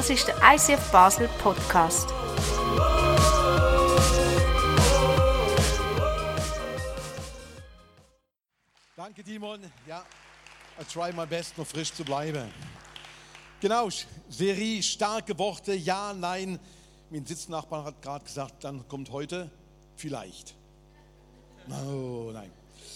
Das ist der ICF Basel Podcast. Danke, Timon. Ja, I try my best, noch frisch zu bleiben. Genau, Serie, starke Worte, ja, nein. Mein Sitznachbar hat gerade gesagt, dann kommt heute vielleicht. Oh, nein.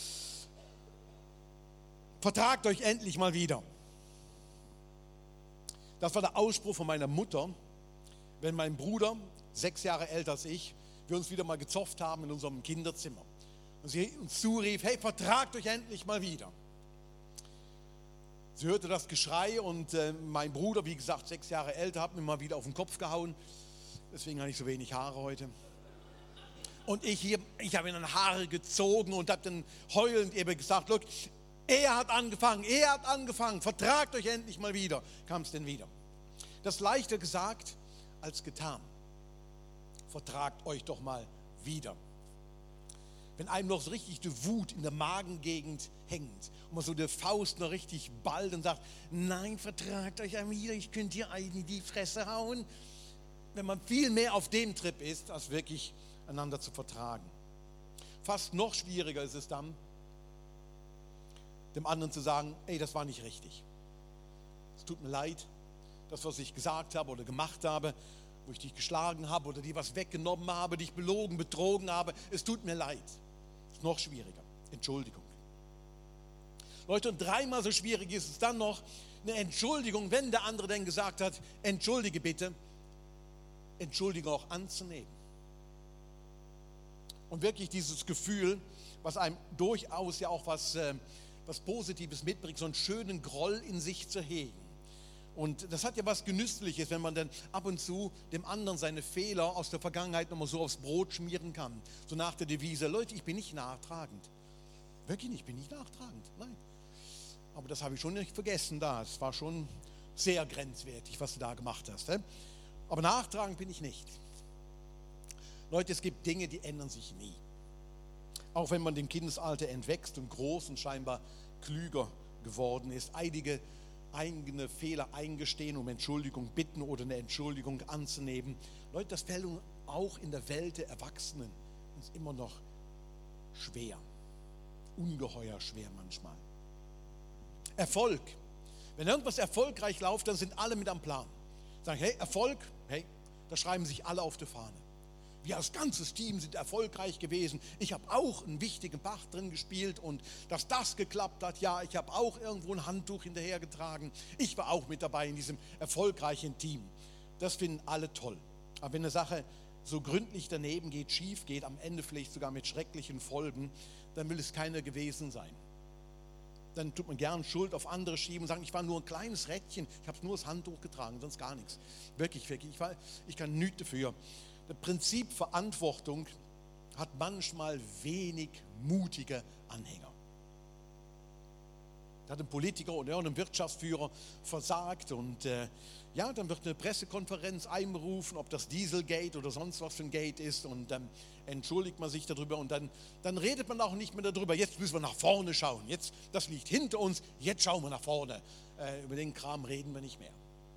Vertragt euch endlich mal wieder. Das war der Ausspruch von meiner Mutter, wenn mein Bruder, 6 Jahre älter als ich, wir uns wieder mal gezofft haben in unserem Kinderzimmer. Und sie uns zurief, hey, vertragt euch endlich mal wieder. Sie hörte das Geschrei und mein Bruder, wie gesagt, 6 Jahre älter, hat mir mal wieder auf den Kopf gehauen. Deswegen habe ich so wenig Haare heute. Und ich habe in den Haare gezogen und habe dann heulend eben gesagt, look, er hat angefangen, vertragt euch endlich mal wieder. Kam es denn wieder? Das ist leichter gesagt als getan. Vertragt euch doch mal wieder. Wenn einem noch so richtig die Wut in der Magengegend hängt und man so die Faust noch richtig ballt und sagt, nein, vertragt euch einmal wieder, ich könnte dir einen in die Fresse hauen. Wenn man viel mehr auf dem Trip ist, als wirklich einander zu vertragen. Fast noch schwieriger ist es dann, dem anderen zu sagen, ey, das war nicht richtig. Es tut mir leid, das, was ich gesagt habe oder gemacht habe, wo ich dich geschlagen habe oder dir was weggenommen habe, dich belogen, betrogen habe, es tut mir leid. Das ist noch schwieriger. Entschuldigung. Leute, und 3-mal so schwierig ist es dann noch, eine Entschuldigung, wenn der andere denn gesagt hat, entschuldige bitte, Entschuldigung auch anzunehmen. Und wirklich dieses Gefühl, was einem durchaus ja auch was Positives mitbringt, so einen schönen Groll in sich zu hegen. Und das hat ja was Genüssliches, wenn man dann ab und zu dem anderen seine Fehler aus der Vergangenheit nochmal so aufs Brot schmieren kann. So nach der Devise, Leute, ich bin nicht nachtragend. Wirklich nicht, ich bin nicht nachtragend, nein. Aber das habe ich schon nicht vergessen da. Es war schon sehr grenzwertig, was du da gemacht hast. Aber nachtragend bin ich nicht. Leute, es gibt Dinge, die ändern sich nie. Auch wenn man dem Kindesalter entwächst und groß und scheinbar klüger geworden ist, einige eigene Fehler eingestehen, um Entschuldigung bitten oder eine Entschuldigung anzunehmen. Leute, das fällt uns auch in der Welt der Erwachsenen uns immer noch schwer. Ungeheuer schwer manchmal. Erfolg. Wenn irgendwas erfolgreich läuft, dann sind alle mit am Plan. Sagen, hey, Erfolg, hey, da schreiben sich alle auf die Fahne. Wir als ganzes Team sind erfolgreich gewesen. Ich habe auch einen wichtigen Part drin gespielt und dass das geklappt hat, ja, ich habe auch irgendwo ein Handtuch hinterhergetragen. Ich war auch mit dabei in diesem erfolgreichen Team. Das finden alle toll. Aber wenn eine Sache so gründlich daneben geht, schief geht, am Ende vielleicht sogar mit schrecklichen Folgen, dann will es keiner gewesen sein. Dann tut man gern Schuld auf andere schieben und sagen, ich war nur ein kleines Rädchen, ich habe nur das Handtuch getragen, sonst gar nichts. Wirklich, ich kann nichts dafür. Das Prinzip Verantwortung hat manchmal wenig mutige Anhänger. Da hat ein Politiker oder ein Wirtschaftsführer versagt und dann wird eine Pressekonferenz einberufen, ob das Dieselgate oder sonst was für ein Gate ist und dann entschuldigt man sich darüber und dann redet man auch nicht mehr darüber, jetzt müssen wir nach vorne schauen, jetzt, das liegt hinter uns, jetzt schauen wir nach vorne, über den Kram reden wir nicht mehr.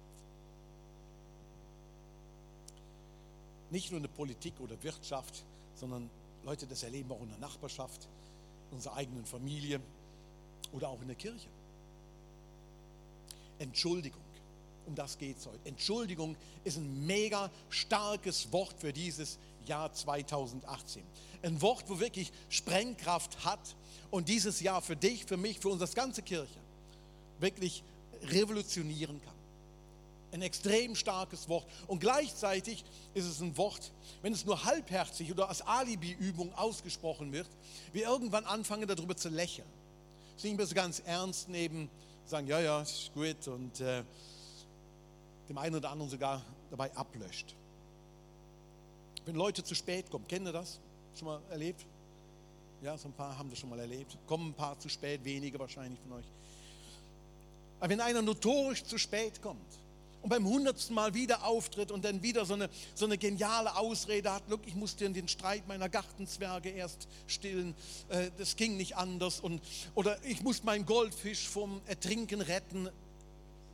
Nicht nur in der Politik oder Wirtschaft, sondern Leute, das erleben wir auch in der Nachbarschaft, in unserer eigenen Familie oder auch in der Kirche. Entschuldigung, um das geht es heute. Entschuldigung ist ein mega starkes Wort für dieses Jahr 2018. Ein Wort, wo wirklich Sprengkraft hat und dieses Jahr für dich, für mich, für unsere ganze Kirche wirklich revolutionieren kann. Ein extrem starkes Wort und gleichzeitig ist es ein Wort, wenn es nur halbherzig oder als Alibi-Übung ausgesprochen wird, wir irgendwann anfangen darüber zu lächeln. Es nicht mehr so ganz ernst nehmen, sagen, ja, ist gut und dem einen oder anderen sogar dabei ablöscht. Wenn Leute zu spät kommen, kennt ihr das? Schon mal erlebt? Ja, so ein paar haben das schon mal erlebt. Kommen ein paar zu spät, wenige wahrscheinlich von euch. Aber wenn einer notorisch zu spät kommt, und beim 100. Mal wieder auftritt und dann wieder so eine geniale Ausrede hat, look, ich musste den Streit meiner Gartenzwerge erst stillen, das ging nicht anders oder ich muss meinen Goldfisch vom Ertrinken retten.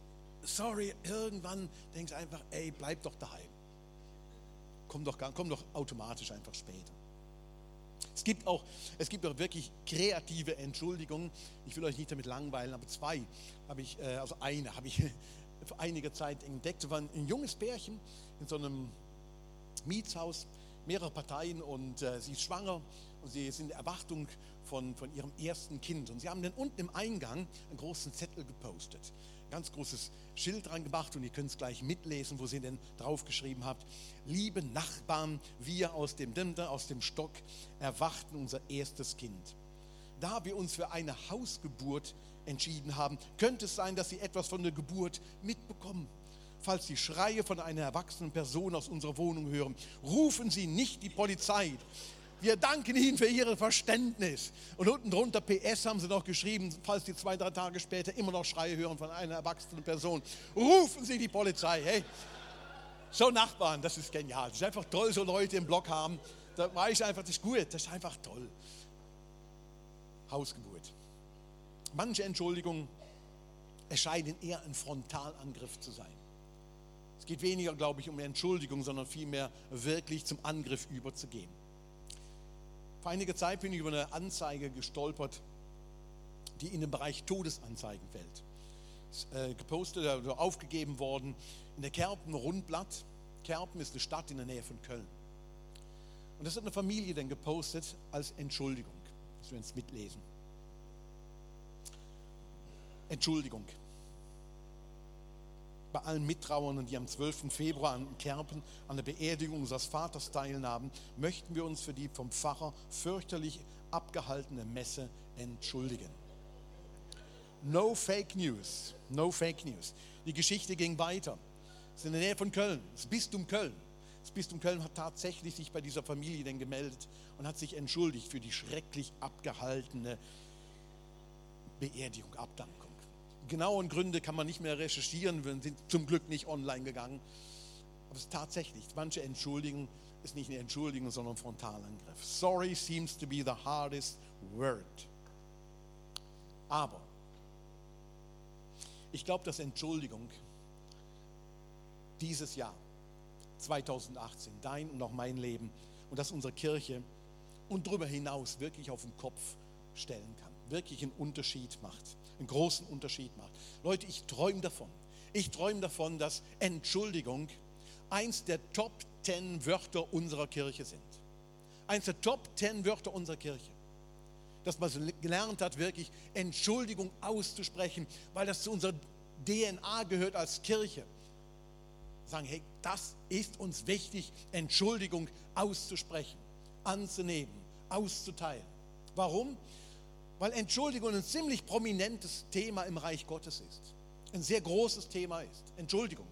sorry, irgendwann denkst du einfach, ey, bleib doch daheim. Komm doch automatisch einfach später. Es gibt auch wirklich kreative Entschuldigungen. Ich will euch nicht damit langweilen, aber eine habe ich vor einiger Zeit entdeckt. Es war ein junges Pärchen in so einem Mietshaus, mehrere Parteien, und sie ist schwanger und sie ist in der Erwartung von ihrem ersten Kind. Und sie haben dann unten im Eingang einen großen Zettel gepostet. Ganz großes Schild dran gemacht, und ihr könnt es gleich mitlesen, wo sie denn draufgeschrieben habt: Liebe Nachbarn, wir aus dem Stock erwarten unser erstes Kind. Da wir uns für eine Hausgeburt entschieden haben, könnte es sein, dass Sie etwas von der Geburt mitbekommen. Falls Sie Schreie von einer erwachsenen Person aus unserer Wohnung hören, rufen Sie nicht die Polizei. Wir danken Ihnen für Ihr Verständnis. Und unten drunter PS haben sie noch geschrieben, falls Sie 2-3 Tage später immer noch Schreie hören von einer erwachsenen Person, rufen Sie die Polizei. Hey, so Nachbarn, das ist genial. Das ist einfach toll, so Leute im Block haben. Da weiß ich einfach, das ist gut, das ist einfach toll. Hausgeburt. Manche Entschuldigungen erscheinen eher ein Frontalangriff zu sein. Es geht weniger, glaube ich, um Entschuldigung, sondern vielmehr wirklich zum Angriff überzugehen. Vor einiger Zeit bin ich über eine Anzeige gestolpert, die in den Bereich Todesanzeigen fällt. Ist gepostet oder aufgegeben worden in der Kerpen Rundblatt. Kerpen ist eine Stadt in der Nähe von Köln. Und das hat eine Familie dann gepostet als Entschuldigung. Das wir uns mitlesen. Entschuldigung. Bei allen Mittrauernden, die am 12. Februar in Kerpen an der Beerdigung unseres Vaters teilnahmen, möchten wir uns für die vom Pfarrer fürchterlich abgehaltene Messe entschuldigen. No fake news, no fake news. Die Geschichte ging weiter. Es ist in der Nähe von Köln, das Bistum Köln. Das Bistum Köln hat tatsächlich sich bei dieser Familie dann gemeldet und hat sich entschuldigt für die schrecklich abgehaltene Beerdigung, Abdankung. Genauen Gründe kann man nicht mehr recherchieren, wir sind zum Glück nicht online gegangen. Aber es ist tatsächlich, manche Entschuldigung ist nicht eine Entschuldigung, sondern ein Frontalangriff. Sorry seems to be the hardest word. Aber ich glaube, dass Entschuldigung dieses Jahr, 2018, dein und auch mein Leben und das unsere Kirche und darüber hinaus wirklich auf den Kopf stellen kann, wirklich einen Unterschied macht, einen großen Unterschied macht. Leute, ich träume davon, dass Entschuldigung eins der Top 10 Wörter unserer Kirche sind. Eins der Top 10 Wörter unserer Kirche. Dass man gelernt hat, wirklich Entschuldigung auszusprechen, weil das zu unserer DNA gehört als Kirche. Sagen, hey, das ist uns wichtig, Entschuldigung auszusprechen, anzunehmen, auszuteilen. Warum? Weil Entschuldigung ein ziemlich prominentes Thema im Reich Gottes ist. Ein sehr großes Thema ist. Entschuldigung.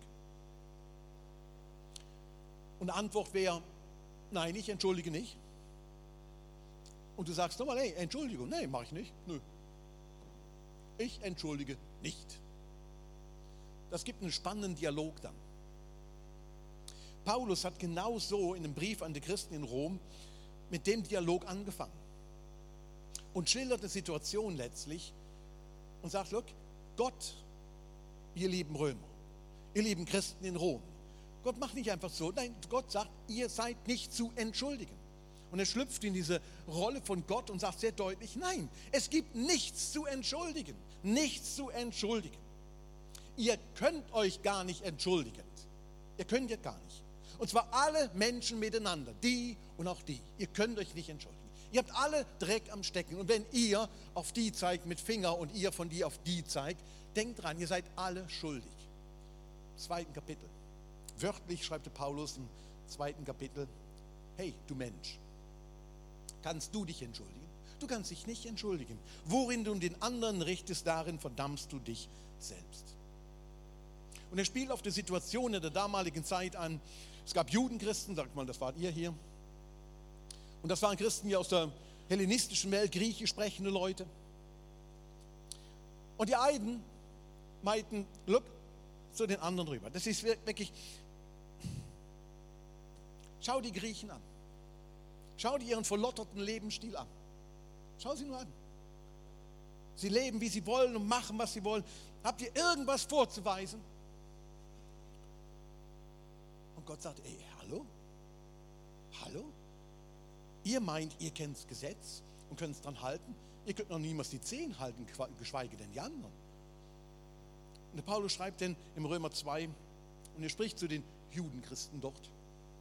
Und die Antwort wäre, nein, ich entschuldige nicht. Und du sagst nochmal, hey, Entschuldigung, nein, mache ich nicht. Nö. Ich entschuldige nicht. Das gibt einen spannenden Dialog dann. Paulus hat genau so in einem Brief an die Christen in Rom mit dem Dialog angefangen. Und schildert eine Situation letztlich und sagt, look, Gott, ihr lieben Römer, ihr lieben Christen in Rom, Gott macht nicht einfach so, nein, Gott sagt, ihr seid nicht zu entschuldigen. Und er schlüpft in diese Rolle von Gott und sagt sehr deutlich, nein, es gibt nichts zu entschuldigen, nichts zu entschuldigen. Ihr könnt euch gar nicht entschuldigen, ihr könnt ja gar nicht. Und zwar alle Menschen miteinander, die und auch die, ihr könnt euch nicht entschuldigen. Ihr habt alle Dreck am Stecken. Und wenn ihr auf die zeigt mit Finger und ihr von die auf die zeigt, denkt dran, ihr seid alle schuldig. Im 2. Kapitel. Wörtlich schreibt der Paulus im 2. Kapitel, hey, du Mensch, kannst du dich entschuldigen? Du kannst dich nicht entschuldigen. Worin du den anderen richtest, darin verdammst du dich selbst. Und er spielt auf die Situation in der damaligen Zeit an. Es gab Judenchristen, sagt mal, das wart ihr hier. Und das waren Christen hier aus der hellenistischen Welt, griechisch sprechende Leute. Und die einen meinten, look, zu den anderen rüber. Das ist wirklich, schau die Griechen an. Schau dir ihren verlotterten Lebensstil an. Schau sie nur an. Sie leben, wie sie wollen und machen, was sie wollen. Habt ihr irgendwas vorzuweisen? Und Gott sagt, ey, hallo? Hallo? Ihr meint, ihr kennt das Gesetz und könnt es dran halten? Ihr könnt noch niemals die 10 halten, geschweige denn die anderen. Und der Paulus schreibt denn im Römer 2, und er spricht zu den Judenchristen dort.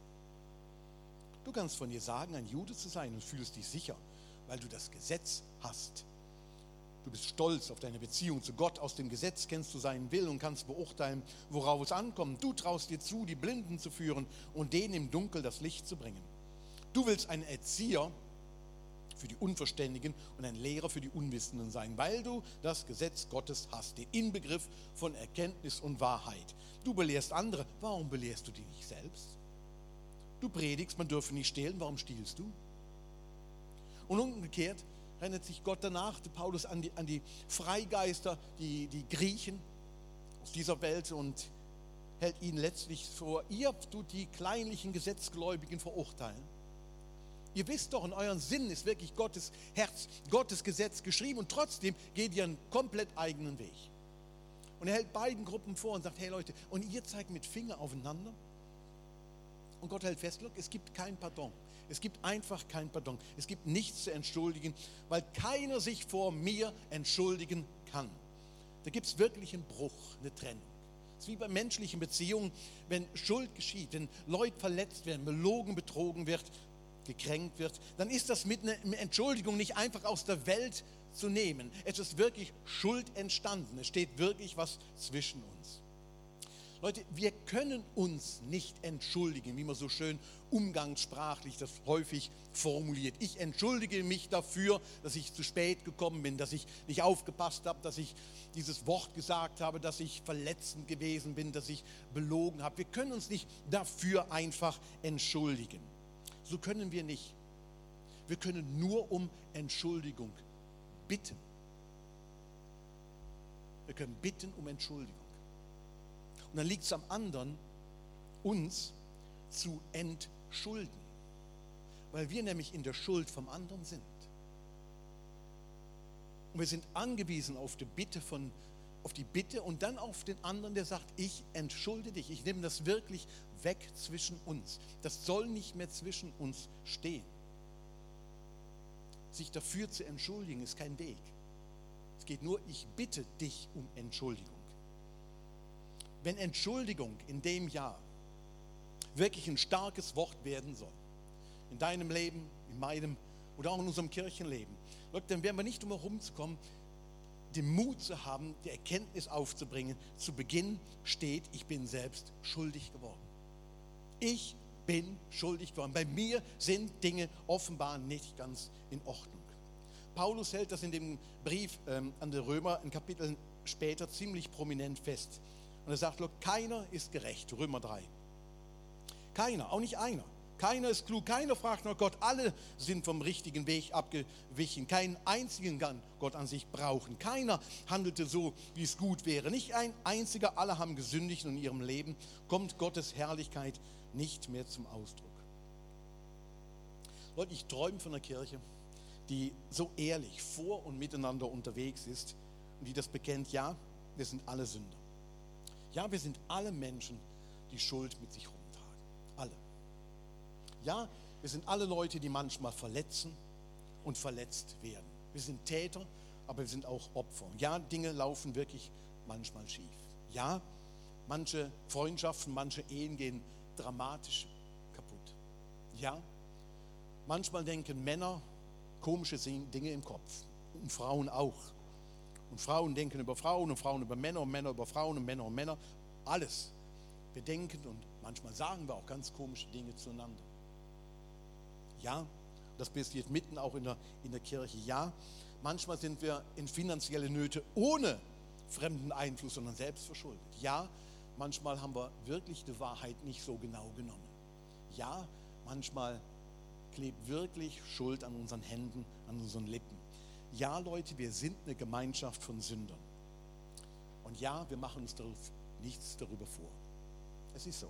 Du kannst von dir sagen, ein Jude zu sein und fühlst dich sicher, weil du das Gesetz hast. Du bist stolz auf deine Beziehung zu Gott. Aus dem Gesetz kennst du seinen Willen und kannst beurteilen, worauf es ankommt. Du traust dir zu, die Blinden zu führen und denen im Dunkel das Licht zu bringen. Du willst ein Erzieher für die Unverständigen und ein Lehrer für die Unwissenden sein, weil du das Gesetz Gottes hast, den Inbegriff von Erkenntnis und Wahrheit. Du belehrst andere. Warum belehrst du die nicht selbst? Du predigst, man dürfe nicht stehlen. Warum stiehlst du? Und umgekehrt wendet sich Gott danach, der Paulus, an die Freigeister, die Griechen aus dieser Welt und hält ihnen letztlich vor, ihr tut die kleinlichen Gesetzgläubigen verurteilen. Ihr wisst doch, in euren Sinn ist wirklich Gottes Herz, Gottes Gesetz geschrieben und trotzdem geht ihr einen komplett eigenen Weg. Und er hält beiden Gruppen vor und sagt, hey Leute, und ihr zeigt mit Finger aufeinander? Und Gott hält fest, look, es gibt kein Pardon. Es gibt einfach kein Pardon. Es gibt nichts zu entschuldigen, weil keiner sich vor mir entschuldigen kann. Da gibt es wirklich einen Bruch, eine Trennung. Es ist wie bei menschlichen Beziehungen, wenn Schuld geschieht, wenn Leute verletzt werden, belogen, betrogen wird, gekränkt wird, dann ist das mit einer Entschuldigung nicht einfach aus der Welt zu nehmen. Es ist wirklich Schuld entstanden. Es steht wirklich was zwischen uns. Leute, wir können uns nicht entschuldigen, wie man so schön umgangssprachlich das häufig formuliert. Ich entschuldige mich dafür, dass ich zu spät gekommen bin, dass ich nicht aufgepasst habe, dass ich dieses Wort gesagt habe, dass ich verletzend gewesen bin, dass ich belogen habe. Wir können uns nicht dafür einfach entschuldigen. So können wir nicht. Wir können nur um Entschuldigung bitten. Wir können bitten um Entschuldigung. Und dann liegt es am anderen, uns zu entschulden, weil wir nämlich in der Schuld vom anderen sind. Und wir sind angewiesen auf die Bitte und dann auf den anderen, der sagt, ich entschulde dich, ich nehme das wirklich weg zwischen uns. Das soll nicht mehr zwischen uns stehen. Sich dafür zu entschuldigen, ist kein Weg. Es geht nur, ich bitte dich um Entschuldigung. Wenn Entschuldigung in dem Jahr wirklich ein starkes Wort werden soll, in deinem Leben, in meinem oder auch in unserem Kirchenleben, dann werden wir nicht drum herum zu kommen, den Mut zu haben, die Erkenntnis aufzubringen. Zu Beginn steht, ich bin selbst schuldig geworden. Ich bin schuldig geworden. Bei mir sind Dinge offenbar nicht ganz in Ordnung. Paulus hält das in dem Brief an die Römer, ein Kapitel später, ziemlich prominent fest. Und er sagt, look, keiner ist gerecht, Römer 3. Keiner, auch nicht einer. Keiner ist klug, keiner fragt nach Gott. Alle sind vom richtigen Weg abgewichen. Keinen einzigen kann Gott an sich brauchen. Keiner handelte so, wie es gut wäre. Nicht ein einziger, alle haben gesündigt und in ihrem Leben kommt Gottes Herrlichkeit nicht mehr zum Ausdruck. Leute, ich träume von einer Kirche, die so ehrlich vor und miteinander unterwegs ist und die das bekennt, ja, wir sind alle Sünder. Ja, wir sind alle Menschen, die Schuld mit sich rumtragen. Alle. Ja, wir sind alle Leute, die manchmal verletzen und verletzt werden. Wir sind Täter, aber wir sind auch Opfer. Ja, Dinge laufen wirklich manchmal schief. Ja, manche Freundschaften, manche Ehen gehen dramatisch kaputt. Ja, manchmal denken Männer komische Dinge im Kopf und Frauen auch. Und Frauen denken über Frauen und Frauen über Männer und Männer über Frauen und Männer. Alles. Wir denken und manchmal sagen wir auch ganz komische Dinge zueinander. Ja, das passiert mitten auch in der Kirche. Ja, manchmal sind wir in finanzielle Nöte ohne fremden Einfluss, sondern selbst verschuldet. Ja, manchmal haben wir wirklich die Wahrheit nicht so genau genommen. Ja, manchmal klebt wirklich Schuld an unseren Händen, an unseren Lippen. Ja, Leute, wir sind eine Gemeinschaft von Sündern. Und ja, wir machen uns nichts darüber vor. Es ist so.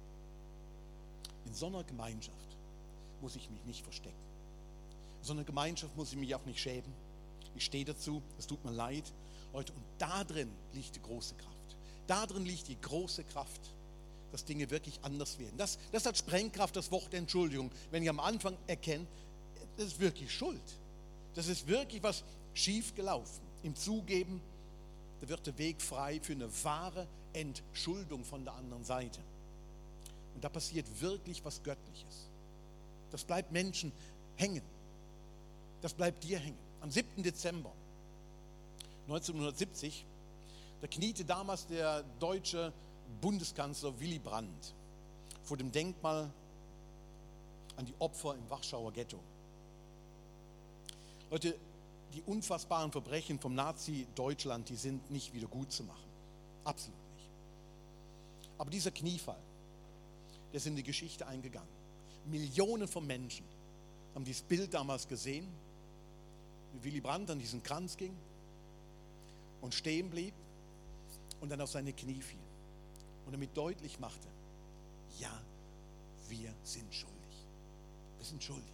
In so einer Gemeinschaft muss ich mich nicht verstecken. In so einer Gemeinschaft muss ich mich auch nicht schämen. Ich stehe dazu, es tut mir leid. Leute, und da drin liegt die große Kraft. Da drin liegt die große Kraft, dass Dinge wirklich anders werden. Das hat Sprengkraft, das Wort Entschuldigung. Wenn ich am Anfang erkenne, das ist wirklich Schuld. Das ist wirklich was schief gelaufen. Im Zugeben, da wird der Weg frei für eine wahre Entschuldung von der anderen Seite. Und da passiert wirklich was Göttliches. Das bleibt Menschen hängen. Das bleibt dir hängen. Am 7. Dezember 1970, da kniete damals der deutsche Bundeskanzler Willy Brandt vor dem Denkmal an die Opfer im Warschauer Ghetto. Leute, die unfassbaren Verbrechen vom Nazi-Deutschland, die sind nicht wieder gut zu machen. Absolut nicht. Aber dieser Kniefall, der ist in die Geschichte eingegangen. Millionen von Menschen haben dieses Bild damals gesehen, wie Willy Brandt an diesen Kranz ging und stehen blieb und dann auf seine Knie fiel und damit deutlich machte, ja, wir sind schuldig. Wir sind schuldig.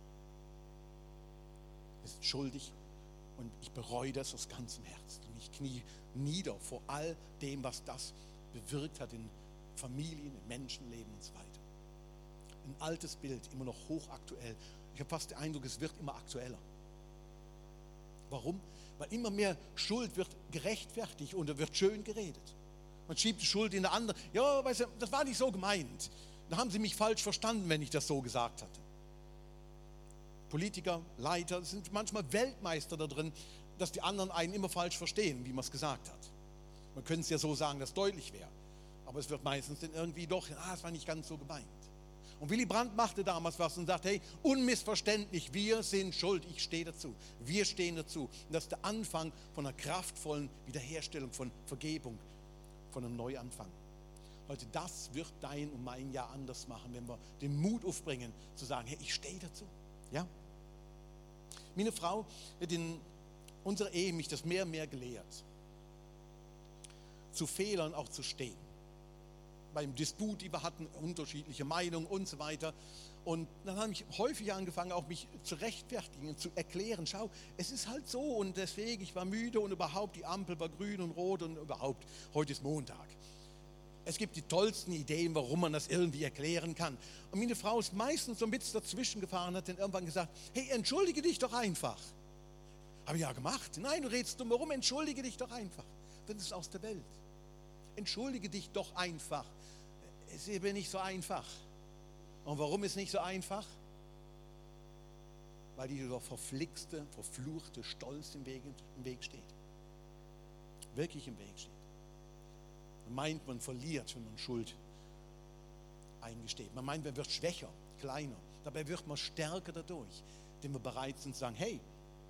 Wir sind schuldig und ich bereue das aus ganzem Herzen. Und ich knie nieder vor all dem, was das bewirkt hat in Familien, in Menschenleben und so weiter. Ein altes Bild, immer noch hochaktuell. Ich habe fast den Eindruck, es wird immer aktueller. Warum? Weil immer mehr Schuld wird gerechtfertigt und wird schön geredet. Man schiebt die Schuld in der andere. Ja, weißt du, das war nicht so gemeint. Da haben sie mich falsch verstanden, wenn ich das so gesagt hatte. Politiker, Leiter sind manchmal Weltmeister da drin, dass die anderen einen immer falsch verstehen, wie man es gesagt hat. Man könnte es ja so sagen, dass es deutlich wäre. Aber es wird meistens dann irgendwie doch, es war nicht ganz so gemeint. Und Willy Brandt machte damals was und sagte, hey, unmissverständlich, wir sind schuld, ich stehe dazu. Wir stehen dazu. Und das ist der Anfang von einer kraftvollen Wiederherstellung, von Vergebung, von einem Neuanfang. Leute, das wird dein und mein Jahr anders machen, wenn wir den Mut aufbringen, zu sagen, hey, ich stehe dazu. Ja? Meine Frau hat in unserer Ehe mich das mehr und mehr gelehrt, zu Fehlern auch zu stehen. Beim Disput, die wir hatten, unterschiedliche Meinungen und so weiter. Und dann habe ich häufig angefangen, auch mich zu rechtfertigen, zu erklären, schau, es ist halt so und deswegen, ich war müde und überhaupt, die Ampel war grün und rot und überhaupt, heute ist Montag. Es gibt die tollsten Ideen, warum man das irgendwie erklären kann. Und meine Frau ist meistens so ein bisschen dazwischen gefahren, hat dann irgendwann gesagt, hey, entschuldige dich doch einfach. Habe ich ja gemacht. Nein, du redest dumm herum, entschuldige dich doch einfach. Das ist aus der Welt. Entschuldige dich doch einfach. Es ist eben nicht so einfach. Und warum ist es nicht so einfach? Weil dieser verflixte, verfluchte Stolz im Weg steht. Wirklich im Weg steht. Man meint, man verliert, wenn man Schuld eingesteht. Man meint, man wird schwächer, kleiner. Dabei wird man stärker dadurch, indem wir bereit sind zu sagen, hey,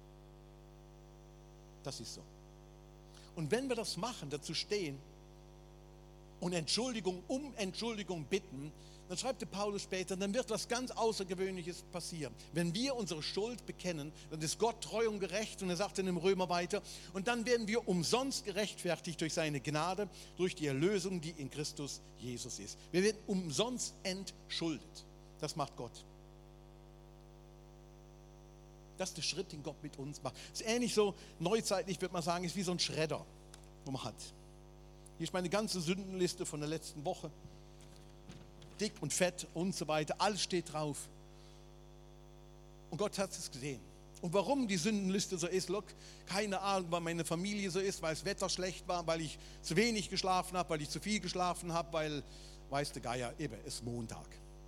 das ist so. Und wenn wir das machen, dazu stehen und um Entschuldigung bitten, dann schreibt der Paulus später, dann wird was ganz Außergewöhnliches passieren. Wenn wir unsere Schuld bekennen, dann ist Gott treu und gerecht und er sagt in dem Römer weiter, und dann werden wir umsonst gerechtfertigt durch seine Gnade, durch die Erlösung, die in Christus Jesus ist. Wir werden umsonst entschuldet. Das macht Gott. Das ist der Schritt, den Gott mit uns macht. Das ist ähnlich so, neuzeitlich würde man sagen, ist wie so ein Schredder, wo man hat. Hier ist meine ganze Sündenliste von der letzten Woche. Dick und fett und so weiter. Alles steht drauf. Und Gott hat es gesehen. Und warum die Sündenliste so ist, look, keine Ahnung, weil meine Familie so ist, weil das Wetter schlecht war, weil ich zu wenig geschlafen habe, weil ich zu viel geschlafen habe, weil, weiß der Geier, eben, es ist Montag.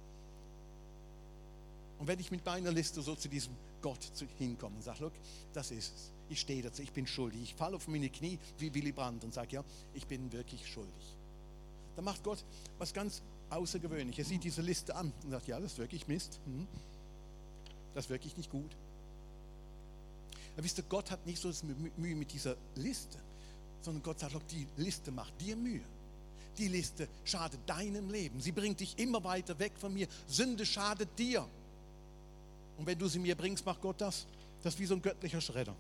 Und wenn ich mit meiner Liste so zu diesem Gott hinkomme und sage, look, das ist es. Ich stehe dazu, ich bin schuldig. Ich falle auf meine Knie wie Willy Brandt und sage, ja, ich bin wirklich schuldig. Dann macht Gott was ganz Außergewöhnliches. Er sieht diese Liste an und sagt, ja, das ist wirklich Mist. Das ist wirklich nicht gut. Aber wisst ihr, Gott hat nicht so Mühe mit dieser Liste, sondern Gott sagt, look, die Liste macht dir Mühe. Die Liste schadet deinem Leben. Sie bringt dich immer weiter weg von mir. Sünde schadet dir. Und wenn du sie mir bringst, macht Gott das. Das ist wie so ein göttlicher Schredder.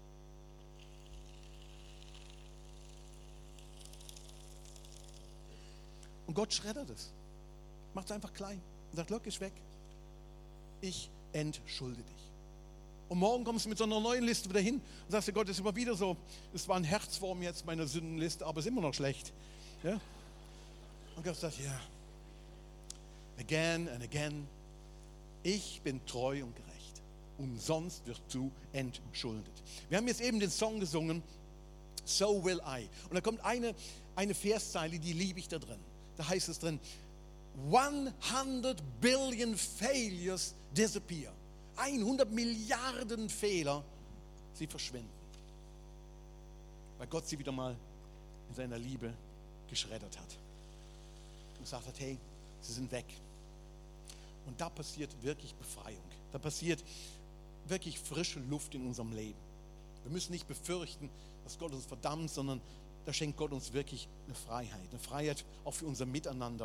Und Gott schreddert es. Macht es einfach klein. Und sagt, look, ist weg. Ich entschulde dich. Und morgen kommst du mit so einer neuen Liste wieder hin und sagst dir, Gott, ist immer wieder so, es war ein Herzform jetzt, meine Sündenliste, aber es ist immer noch schlecht. Ja? Und Gott sagt, ja, again and again, ich bin treu und gerecht. Umsonst wirst du entschuldet. Wir haben jetzt eben den Song gesungen, So Will I. Und da kommt eine Verszeile, die liebe ich da drin. Da heißt es drin, 100 billion failures disappear. 100 Milliarden Fehler, sie verschwinden. Weil Gott sie wieder mal in seiner Liebe geschreddert hat. Und gesagt hat, hey, sie sind weg. Und da passiert wirklich Befreiung. Da passiert wirklich frische Luft in unserem Leben. Wir müssen nicht befürchten, dass Gott uns verdammt, sondern da schenkt Gott uns wirklich eine Freiheit. Eine Freiheit auch für unser Miteinander.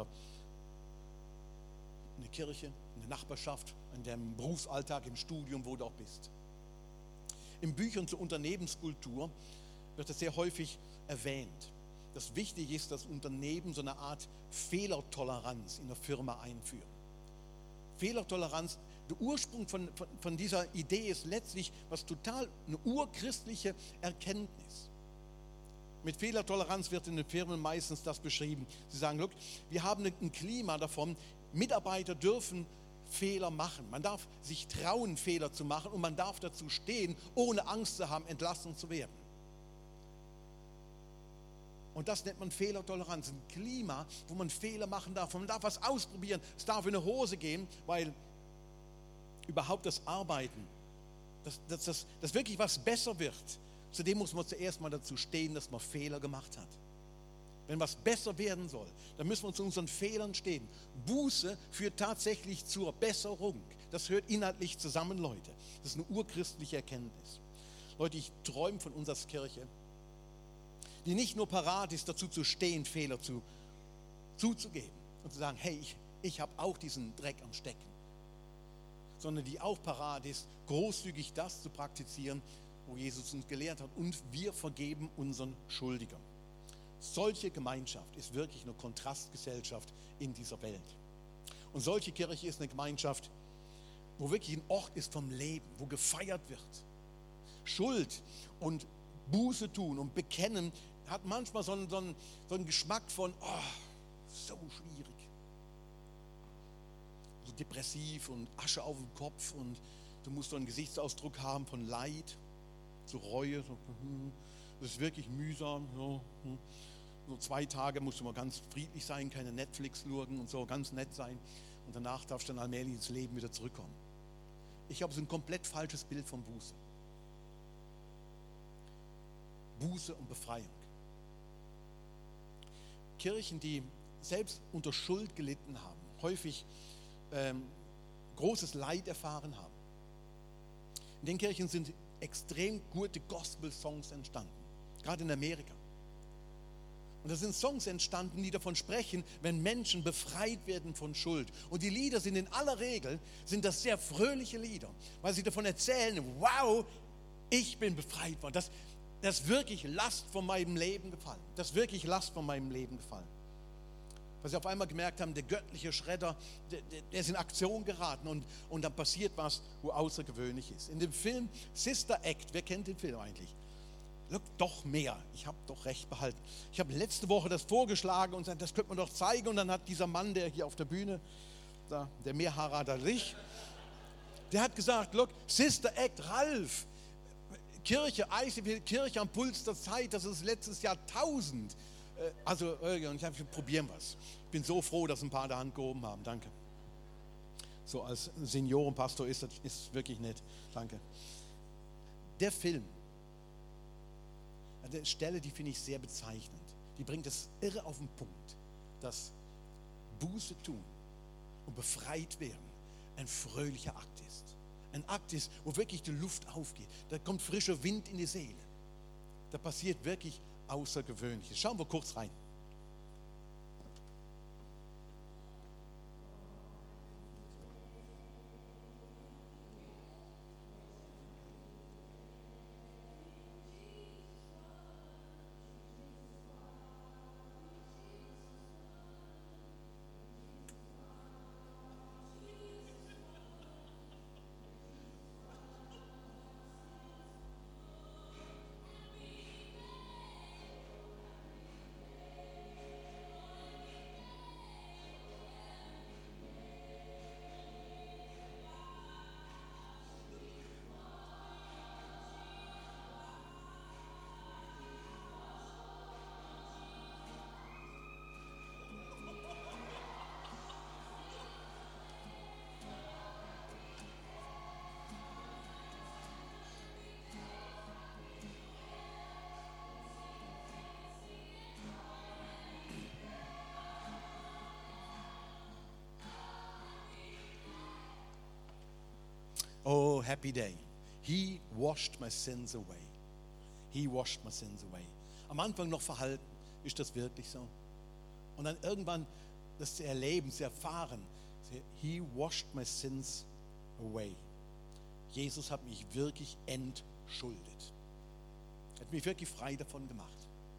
In der Kirche, in der Nachbarschaft, in deinem Berufsalltag, im Studium, wo du auch bist. In Büchern zur Unternehmenskultur wird das sehr häufig erwähnt, dass wichtig ist, dass Unternehmen so eine Art Fehlertoleranz in der Firma einführen. Fehlertoleranz, der Ursprung von dieser Idee ist letztlich was total eine urchristliche Erkenntnis. Mit Fehlertoleranz wird in den Firmen meistens das beschrieben. Sie sagen, look, wir haben ein Klima davon, Mitarbeiter dürfen Fehler machen. Man darf sich trauen, Fehler zu machen und man darf dazu stehen, ohne Angst zu haben, entlassen zu werden. Und das nennt man Fehlertoleranz. Ein Klima, wo man Fehler machen darf. Man darf was ausprobieren. Es darf in eine Hose gehen, weil überhaupt das Arbeiten, dass wirklich was besser wird, zudem muss man zuerst mal dazu stehen, dass man Fehler gemacht hat. Wenn was besser werden soll, dann müssen wir zu unseren Fehlern stehen. Buße führt tatsächlich zur Besserung. Das hört inhaltlich zusammen, Leute. Das ist eine urchristliche Erkenntnis. Leute, ich träume von uns als Kirche, die nicht nur parat ist, dazu zu stehen, Fehler zuzugeben und zu sagen, hey, ich habe auch diesen Dreck am Stecken, sondern die auch parat ist, großzügig das zu praktizieren, wo Jesus uns gelehrt hat, und wir vergeben unseren Schuldigern. Solche Gemeinschaft ist wirklich eine Kontrastgesellschaft in dieser Welt. Und solche Kirche ist eine Gemeinschaft, wo wirklich ein Ort ist vom Leben, wo gefeiert wird. Schuld und Buße tun und bekennen hat manchmal so einen Geschmack von, so schwierig. So depressiv und Asche auf dem Kopf und du musst so einen Gesichtsausdruck haben von Leid, so Reue. Das ist wirklich mühsam. So 2 Tage musst du mal ganz friedlich sein, keine Netflix lurken und so, ganz nett sein. Und danach darfst du dann allmählich ins Leben wieder zurückkommen. Ich habe so ein komplett falsches Bild von Buße. Buße und Befreiung. Kirchen, die selbst unter Schuld gelitten haben, häufig großes Leid erfahren haben. In den Kirchen sind extrem gute Gospel-Songs entstanden, gerade in Amerika. Und da sind Songs entstanden, die davon sprechen, wenn Menschen befreit werden von Schuld. Und die Lieder sind in aller Regel, sind das sehr fröhliche Lieder, weil sie davon erzählen, wow, ich bin befreit worden. Das ist wirklich Last von meinem Leben gefallen. Das ist wirklich Last von meinem Leben gefallen. Weil sie auf einmal gemerkt haben, der göttliche Schredder, der ist in Aktion geraten und dann passiert was, wo außergewöhnlich ist. In dem Film Sister Act, wer kennt den Film eigentlich? Look, doch mehr, ich habe doch recht behalten. Ich habe letzte Woche das vorgeschlagen und gesagt, das könnte man doch zeigen. Und dann hat dieser Mann, der hier auf der Bühne, der mehr Haare hat als ich, der hat gesagt, look, Sister Act, Ralf, Kirche, ICF, Kirche am Puls der Zeit, das ist letztes Jahrtausend. Also, und ich habe gesagt, probieren was. Ich bin so froh, dass ein paar der Hand gehoben haben, danke. So als Seniorenpastor ist wirklich nett, danke. Der Film, eine Stelle, die finde ich sehr bezeichnend. Die bringt es irre auf den Punkt, dass Buße tun und befreit werden ein fröhlicher Akt ist. Ein Akt ist, wo wirklich die Luft aufgeht. Da kommt frischer Wind in die Seele. Da passiert wirklich Außergewöhnliches. Schauen wir kurz rein. happy day. He washed my sins away. He washed my sins away. Am Anfang noch verhalten, ist das wirklich so? Und dann irgendwann das zu erleben, zu erfahren, He washed my sins away. Jesus hat mich wirklich entschuldet. Hat mich wirklich frei davon gemacht.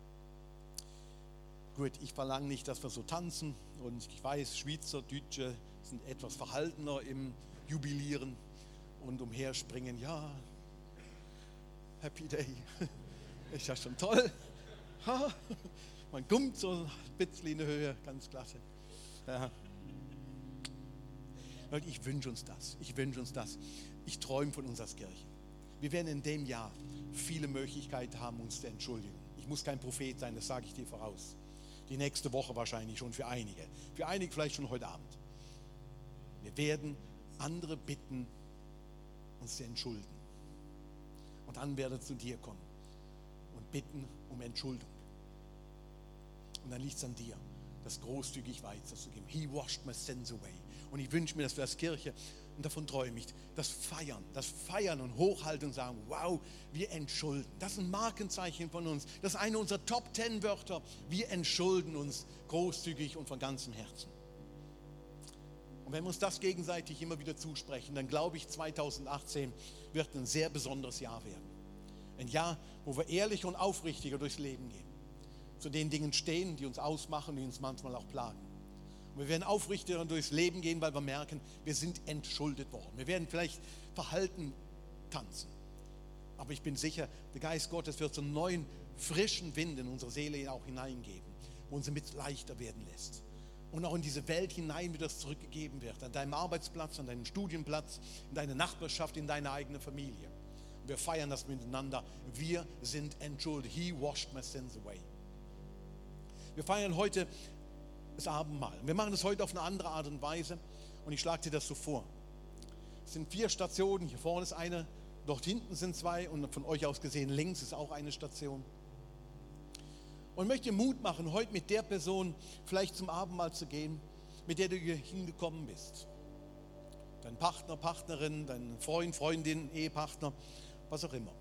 Gut, ich verlange nicht, dass wir so tanzen, und ich weiß, Schweizer, Deutsche sind etwas verhaltener im Jubilieren und umherspringen. Ja, Happy Day, ist ja schon toll. Ha, man kommt so ein bisschen in die Höhe, ganz klasse. Ja. Leute, ich wünsche uns das. Ich träume von uns als Kirche. Wir werden in dem Jahr viele Möglichkeiten haben, uns zu entschuldigen. Ich muss kein Prophet sein, das sage ich dir voraus. Die nächste Woche wahrscheinlich schon für einige. Für einige vielleicht schon heute Abend. Wir werden andere bitten, uns zu entschuldigen. Und dann werden zu dir kommen und bitten um Entschuldigung. Und dann liegt es an dir, das großzügig weiterzugeben. He washed my sins away. Und ich wünsche mir, dass wir als Kirche, und davon träume ich, das Feiern und Hochhalten und sagen, wow, wir entschulden. Das ist ein Markenzeichen von uns. Das ist eine unserer Top 10 Wörter. Wir entschulden uns großzügig und von ganzem Herzen. Und wenn wir uns das gegenseitig immer wieder zusprechen, dann glaube ich, 2018 wird ein sehr besonderes Jahr werden. Ein Jahr, wo wir ehrlicher und aufrichtiger durchs Leben gehen. Zu den Dingen stehen, die uns ausmachen, die uns manchmal auch plagen. Und wir werden aufrichtiger durchs Leben gehen, weil wir merken, wir sind entschuldet worden. Wir werden vielleicht verhalten tanzen. Aber ich bin sicher, der Geist Gottes wird so einen neuen, frischen Wind in unsere Seele auch hineingeben, wo uns mit leichter werden lässt. Und auch in diese Welt hinein, wie das zurückgegeben wird. An deinem Arbeitsplatz, an deinem Studienplatz, in deiner Nachbarschaft, in deiner eigenen Familie. Und wir feiern das miteinander. Wir sind entschuldigt. He washed my sins away. Wir feiern heute das Abendmahl. Wir machen das heute auf eine andere Art und Weise. Und ich schlage dir das so vor. Es sind 4 Stationen. Hier vorne ist eine, dort hinten sind 2. Und von euch aus gesehen links ist auch eine Station. Und ich möchte dir Mut machen, heute mit der Person vielleicht zum Abendmahl zu gehen, mit der du hier hingekommen bist. Dein Partner, Partnerin, dein Freund, Freundin, Ehepartner, was auch immer.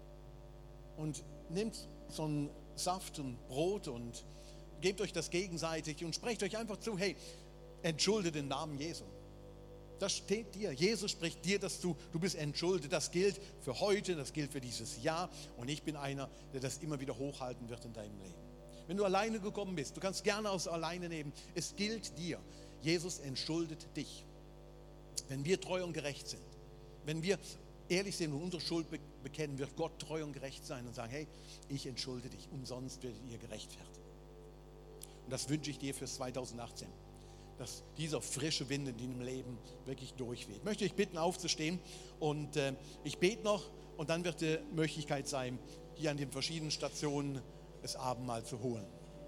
Und nehmt so einen Saft und Brot und gebt euch das gegenseitig und sprecht euch einfach zu, hey, entschulde den Namen Jesu. Das steht dir. Jesus spricht dir, dass du bist entschuldet. Das gilt für heute, das gilt für dieses Jahr. Und ich bin einer, der das immer wieder hochhalten wird in deinem Leben. Wenn du alleine gekommen bist, du kannst gerne aus alleine nehmen. Es gilt dir. Jesus entschuldet dich. Wenn wir treu und gerecht sind, wenn wir ehrlich sind und unsere Schuld bekennen, wird Gott treu und gerecht sein und sagen, hey, ich entschulde dich, umsonst werdet ihr gerechtfertigt. Und das wünsche ich dir für 2018. Dass dieser frische Wind in deinem Leben wirklich durchweht. Ich möchte dich bitten, aufzustehen, und ich bete noch, und dann wird die Möglichkeit sein, hier an den verschiedenen Stationen das Abendmahl zu holen.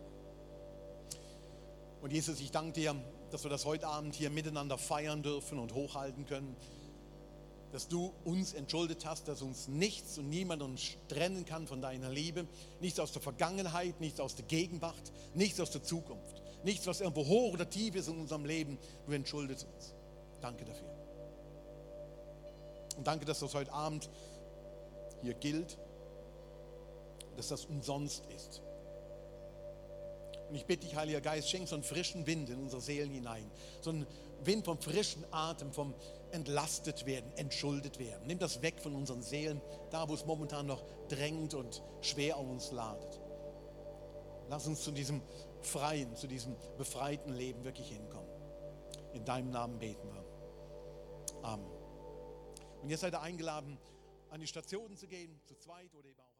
Und Jesus, ich danke dir, dass wir das heute Abend hier miteinander feiern dürfen und hochhalten können, dass du uns entschuldet hast, dass uns nichts und niemand uns trennen kann von deiner Liebe, nichts aus der Vergangenheit, nichts aus der Gegenwart, nichts aus der Zukunft. Nichts, was irgendwo hoch oder tief ist in unserem Leben. Du entschuldest uns. Danke dafür. Und danke, dass das heute Abend hier gilt, dass das umsonst ist. Und ich bitte dich, Heiliger Geist, schenk so einen frischen Wind in unsere Seelen hinein. So einen Wind vom frischen Atem, vom entlastet werden, entschuldet werden. Nimm das weg von unseren Seelen, da wo es momentan noch drängt und schwer auf uns ladet. Lass uns zu diesem freien, zu diesem befreiten Leben wirklich hinkommen. In deinem Namen beten wir. Amen. Und jetzt seid ihr eingeladen, an die Stationen zu gehen, zu zweit oder eben auch